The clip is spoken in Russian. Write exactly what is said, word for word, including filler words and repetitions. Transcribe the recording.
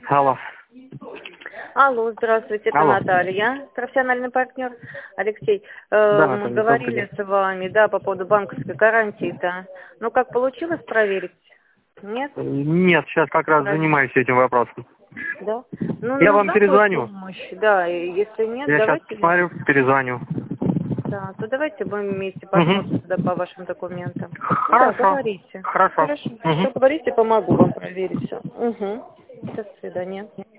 Алло. Алло, здравствуйте, это Алло. Наталья, профессиональный партнер. Алексей, э, Да, мы Наталья, говорили добрый с вами, да, по поводу банковской гарантии-то. Ну, как получилось проверить? Нет? день. Нет, сейчас как раз Правильно. занимаюсь этим вопросом. Да? Ну, Я вам нужна будет перезвоню. помощь? Да, и если нет, Я сейчас давайте, посмотрю, перезвоню. да, то давайте будем вместе посмотрим Угу. тогда по вашим документам. Да, Хорошо. говорите. Хорошо. Хорошо. Угу. Что говорите, помогу вам проверить все. Угу. До свидания.